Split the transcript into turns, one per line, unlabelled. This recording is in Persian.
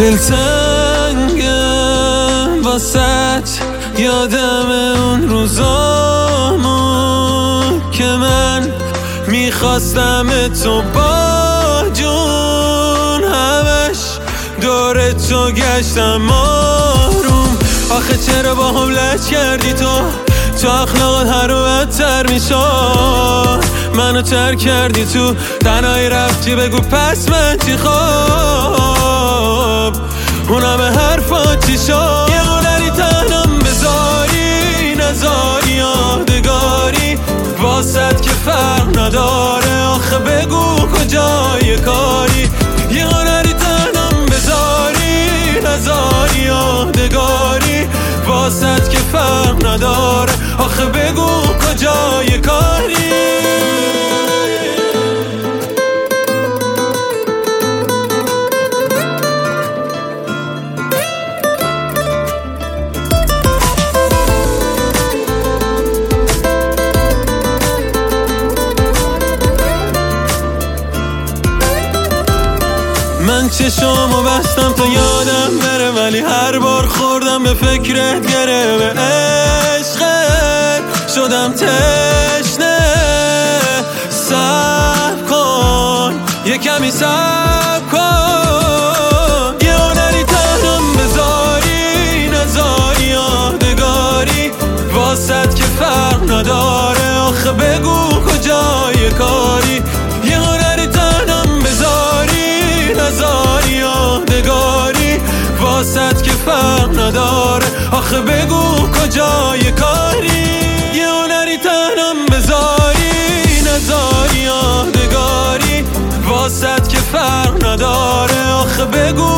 دل تنگم واسه یادم اون روزامو که من میخواستم تو با جون همش دور تو گشتم آروم. آخه چرا با هم لج کردی تو اخلاقات هر رو بدتر میشد. منو ترک کردی تو تنهایی رفتی بگو پس من چی خواب اونم حرفات چی شد. یه هنری تنم بذاری نذاری یادگاری واسد که فرق نداره. آخه بگو کجای کاری. یه هنری تنم بذاری نذاری یادگاری واسد که فرق نداره. آخه بگو کجای کاری. من چشامو بستم تا یادم بره ولی هر بار خوردم به فکرت گره. به عشقت شدم تشنه. صبر کن یه کمی صبر کن. یه هنری تنم بذاری نذاری یادگاری واسد که فرق نداره. آخه بگو کجای کاری. یه هنری تنم بذاری نذاری یادگاری واسد که فرق نداره. آخه بگو کجای کاری. یه هنری تنم بذاری نذاری یادگاری واسد که فرق نداره. آخه بگو